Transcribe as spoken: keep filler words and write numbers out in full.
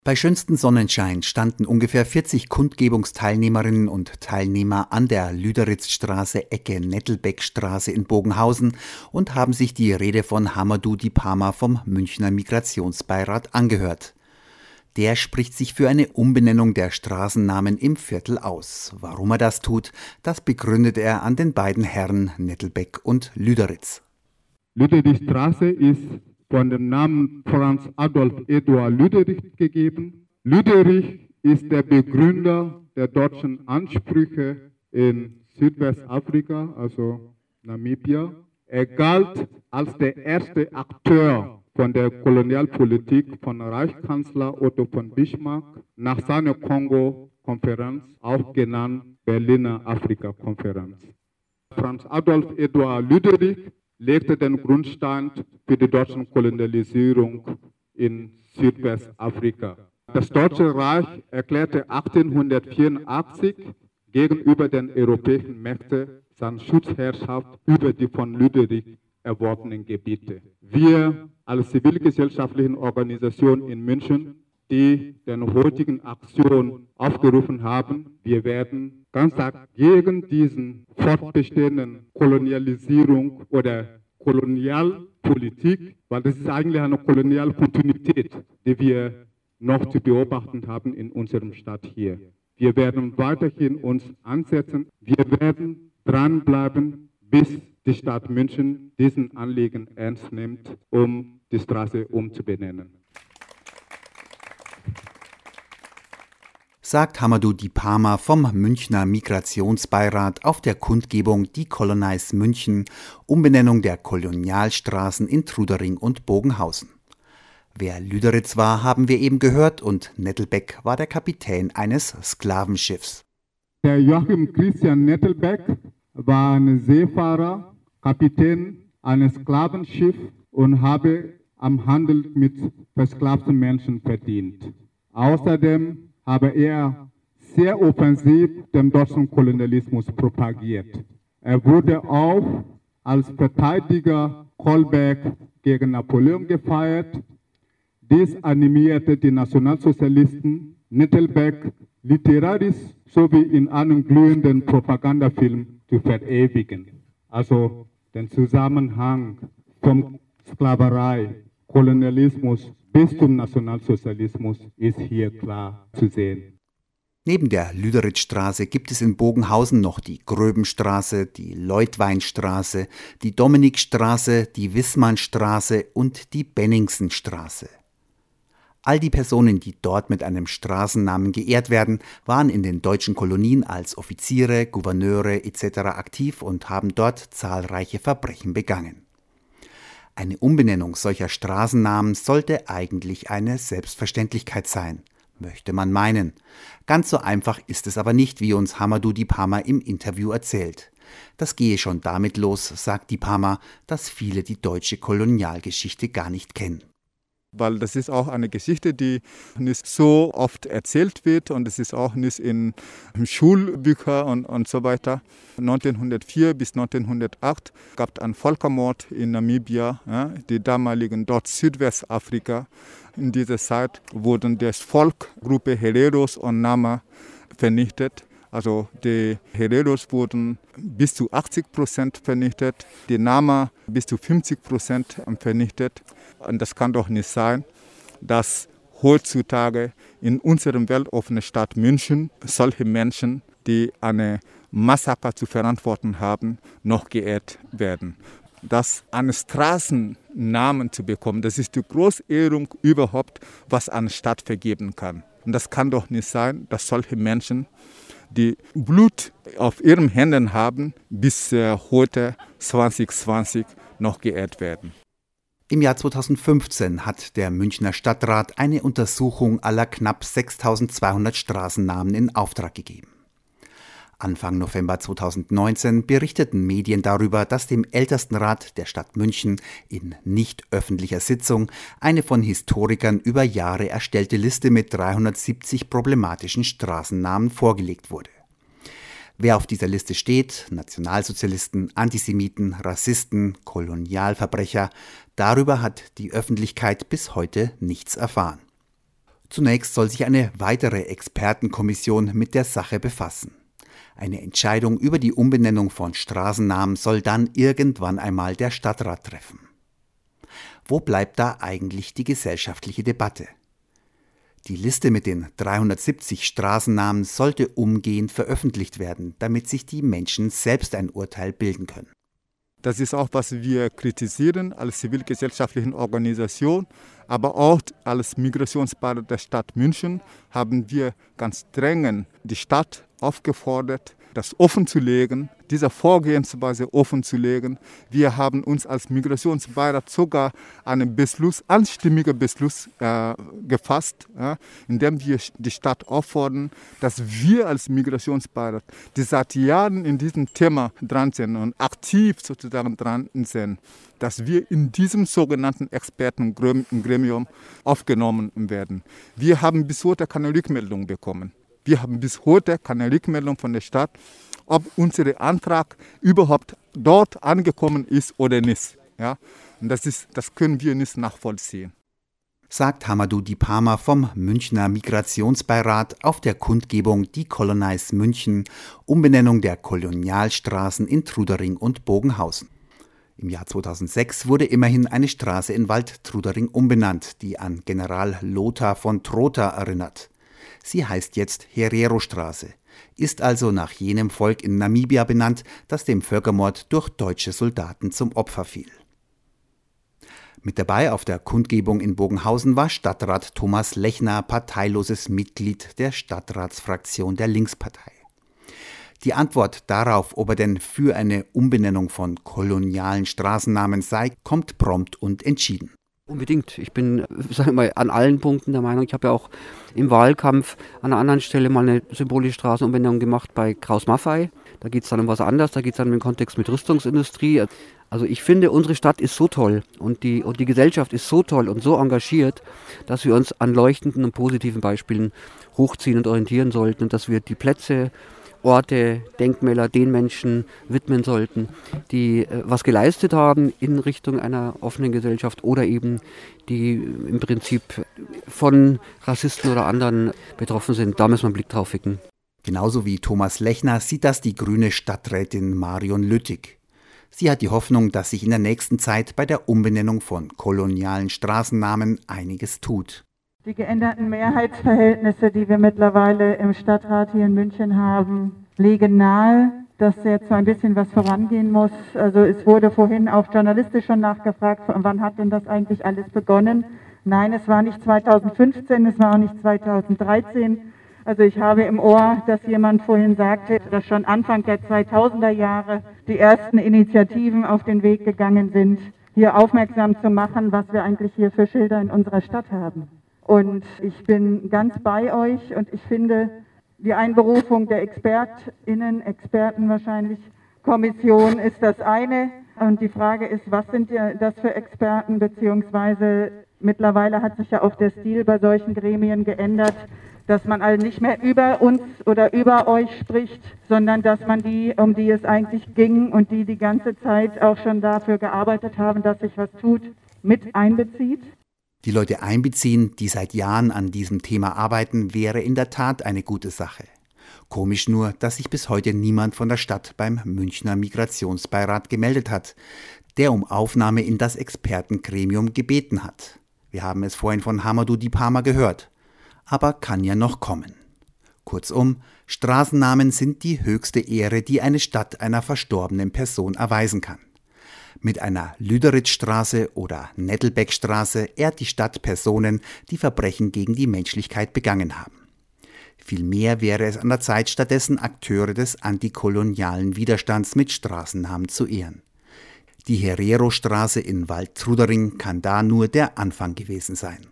Bei schönstem Sonnenschein standen ungefähr vierzig Kundgebungsteilnehmerinnen und Teilnehmer an der Lüderitzstraße Ecke Nettelbeckstraße in Bogenhausen und haben sich die Rede von Hamadou Diphama vom Münchner Migrationsbeirat angehört. Der spricht sich für eine Umbenennung der Straßennamen im Viertel aus. Warum er das tut, das begründet er an den beiden Herren Nettelbeck und Lüderitz. Lüderitzstraße ist von dem Namen Franz Adolf Eduard Lüderich gegeben. Lüderich ist der Begründer der deutschen Ansprüche in Südwestafrika, also Namibia. Er galt als der erste Akteur von der Kolonialpolitik von Reichskanzler Otto von Bismarck nach seiner Kongo-Konferenz, auch genannt Berliner Afrika-Konferenz. Franz Adolf Eduard Lüderich legte den Grundstein für die deutsche Kolonialisierung in Südwestafrika. Das Deutsche Reich erklärte achtzehnhundertvierundachtzig gegenüber den europäischen Mächten seine Schutzherrschaft über die von Lüderich erworbenen Gebiete. Wir als zivilgesellschaftliche Organisation in München, die den heutigen Aktion aufgerufen haben, wir werden ganz stark gegen diesen fortbestehenden Kolonialisierung oder Kolonialpolitik, weil das ist eigentlich eine Kolonialkontinuität, die wir noch zu beobachten haben in unserem Stadt hier. Wir werden weiterhin uns ansetzen, wir werden dranbleiben, bis die Stadt München diesen Anliegen ernst nimmt, um die Straße umzubenennen. Sagt Hamadou Diphama vom Münchner Migrationsbeirat auf der Kundgebung Decolonize München, Umbenennung der Kolonialstraßen in Trudering und Bogenhausen. Wer Lüderitz war, haben wir eben gehört, und Nettelbeck war der Kapitän eines Sklavenschiffs. Der Joachim Christian Nettelbeck war ein Seefahrer, Kapitän eines Sklavenschiffs und habe am Handel mit versklavten Menschen verdient. Außerdem habe er sehr offensiv den deutschen Kolonialismus propagiert. Er wurde auch als Verteidiger Kolberg gegen Napoleon gefeiert. Dies animierte die Nationalsozialisten, Nettelbeck literarisch sowie in einem glühenden Propagandafilm zu verewigen. Also den Zusammenhang von Sklaverei, Kolonialismus bis zum Nationalsozialismus ist hier klar zu sehen. Neben der Lüderitzstraße gibt es in Bogenhausen noch die Gröbenstraße, die Leutweinstraße, die Dominikstraße, die Wissmannstraße und die Benningsenstraße. All die Personen, die dort mit einem Straßennamen geehrt werden, waren in den deutschen Kolonien als Offiziere, Gouverneure et cetera aktiv und haben dort zahlreiche Verbrechen begangen. Eine Umbenennung solcher Straßennamen sollte eigentlich eine Selbstverständlichkeit sein, möchte man meinen. Ganz so einfach ist es aber nicht, wie uns Hamadou Diphama im Interview erzählt. Das gehe schon damit los, sagt Diphama, dass viele die deutsche Kolonialgeschichte gar nicht kennen. Weil das ist auch eine Geschichte, die nicht so oft erzählt wird, und es ist auch nicht in Schulbüchern und, und so weiter. neunzehnhundertvier bis neunzehnhundertacht gab es einen Völkermord in Namibia, ja, die damaligen dort Südwestafrika. In dieser Zeit wurden das Volk, Gruppe Hereros und Nama vernichtet. Also die Hereros wurden bis zu achtzig Prozent vernichtet, die Nama bis zu fünfzig Prozent vernichtet. Und das kann doch nicht sein, dass heutzutage in unserer weltoffenen Stadt München solche Menschen, die eine Massaker zu verantworten haben, noch geehrt werden. Das einen Straßennamen zu bekommen, das ist die Großehrung überhaupt, was eine Stadt vergeben kann. Und das kann doch nicht sein, dass solche Menschen, die Blut auf ihren Händen haben, bis äh, heute zwanzig zwanzig noch geehrt werden. Im Jahr zweitausendfünfzehn hat der Münchner Stadtrat eine Untersuchung aller knapp sechstausendzweihundert Straßennamen in Auftrag gegeben. Anfang November zweitausendneunzehn berichteten Medien darüber, dass dem Ältestenrat der Stadt München in nicht öffentlicher Sitzung eine von Historikern über Jahre erstellte Liste mit dreihundertsiebzig problematischen Straßennamen vorgelegt wurde. Wer auf dieser Liste steht, Nationalsozialisten, Antisemiten, Rassisten, Kolonialverbrecher, darüber hat die Öffentlichkeit bis heute nichts erfahren. Zunächst soll sich eine weitere Expertenkommission mit der Sache befassen. Eine Entscheidung über die Umbenennung von Straßennamen soll dann irgendwann einmal der Stadtrat treffen. Wo bleibt da eigentlich die gesellschaftliche Debatte? Die Liste mit den dreihundertsiebzig Straßennamen sollte umgehend veröffentlicht werden, damit sich die Menschen selbst ein Urteil bilden können. Das ist auch, was wir kritisieren als zivilgesellschaftliche Organisation, aber auch als Migrationsbeirat der Stadt München haben wir ganz dringend die Stadt aufgefordert, das offenzulegen, diese Vorgehensweise offenzulegen. Wir haben uns als Migrationsbeirat sogar einen Beschluss, einstimmigen Beschluss äh, gefasst, ja, in dem wir die Stadt auffordern, dass wir als Migrationsbeirat, die seit Jahren in diesem Thema dran sind und aktiv sozusagen dran sind, dass wir in diesem sogenannten Expertengremium aufgenommen werden. Wir haben bis heute keine Rückmeldung bekommen. Wir haben bis heute keine Rückmeldung von der Stadt, ob unser Antrag überhaupt dort angekommen ist oder nicht. Ja? Und das, ist, das können wir nicht nachvollziehen. Sagt Hamadou Dipama vom Münchner Migrationsbeirat auf der Kundgebung Decolonize München, Umbenennung der Kolonialstraßen in Trudering und Bogenhausen. Im Jahr zweitausendsechs wurde immerhin eine Straße in Wald-Trudering umbenannt, die an General Lothar von Trotha erinnert. Sie heißt jetzt Herero-Straße, ist also nach jenem Volk in Namibia benannt, das dem Völkermord durch deutsche Soldaten zum Opfer fiel. Mit dabei auf der Kundgebung in Bogenhausen war Stadtrat Thomas Lechner, parteiloses Mitglied der Stadtratsfraktion der Linkspartei. Die Antwort darauf, ob er denn für eine Umbenennung von kolonialen Straßennamen sei, kommt prompt und entschieden. Unbedingt. Ich bin, sage ich mal, an allen Punkten der Meinung, ich habe ja auch im Wahlkampf an einer anderen Stelle mal eine symbolische Straßenumbenennung gemacht bei Kraus-Maffei. Da geht es dann um was anderes, da geht es dann um den Kontext mit Rüstungsindustrie. Also ich finde, unsere Stadt ist so toll und die, und die Gesellschaft ist so toll und so engagiert, dass wir uns an leuchtenden und positiven Beispielen hochziehen und orientieren sollten und dass wir die Plätze, Orte, Denkmäler den Menschen widmen sollten, die äh, was geleistet haben in Richtung einer offenen Gesellschaft oder eben die im Prinzip von Rassisten oder anderen betroffen sind. Da müssen wir einen Blick drauf ficken. Genauso wie Thomas Lechner sieht das die grüne Stadträtin Marion Lüttig. Sie hat die Hoffnung, dass sich in der nächsten Zeit bei der Umbenennung von kolonialen Straßennamen einiges tut. Die geänderten Mehrheitsverhältnisse, die wir mittlerweile im Stadtrat hier in München haben, legen nahe, dass jetzt so ein bisschen was vorangehen muss. Also es wurde vorhin auch journalistisch schon nachgefragt, wann hat denn das eigentlich alles begonnen? Nein, es war nicht zweitausendfünfzehn, es war auch nicht zweitausenddreizehn. Also ich habe im Ohr, dass jemand vorhin sagte, dass schon Anfang der zweitausender Jahre die ersten Initiativen auf den Weg gegangen sind, hier aufmerksam zu machen, was wir eigentlich hier für Schilder in unserer Stadt haben. Und ich bin ganz bei euch und ich finde, die Einberufung der ExpertInnen, Experten wahrscheinlich, Kommission ist das eine. Und die Frage ist, was sind das für Experten, beziehungsweise mittlerweile hat sich ja auch der Stil bei solchen Gremien geändert, dass man also nicht mehr über uns oder über euch spricht, sondern dass man die, um die es eigentlich ging und die die ganze Zeit auch schon dafür gearbeitet haben, dass sich was tut, mit einbezieht. Die Leute einbeziehen, die seit Jahren an diesem Thema arbeiten, wäre in der Tat eine gute Sache. Komisch nur, dass sich bis heute niemand von der Stadt beim Münchner Migrationsbeirat gemeldet hat, der um Aufnahme in das Expertengremium gebeten hat. Wir haben es vorhin von Hamadou Dipama gehört. Aber kann ja noch kommen. Kurzum, Straßennamen sind die höchste Ehre, die eine Stadt einer verstorbenen Person erweisen kann. Mit einer Lüderitz-Straße oder Nettelbeck-Straße ehrt die Stadt Personen, die Verbrechen gegen die Menschlichkeit begangen haben. Vielmehr wäre es an der Zeit, stattdessen Akteure des antikolonialen Widerstands mit Straßennamen zu ehren. Die Herero-Straße in Wald-Trudering kann da nur der Anfang gewesen sein.